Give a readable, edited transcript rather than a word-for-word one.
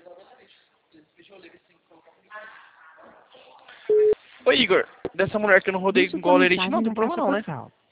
Ô Igor, dessa mulher que eu não rodei igual o Lerite não tem problema não, né?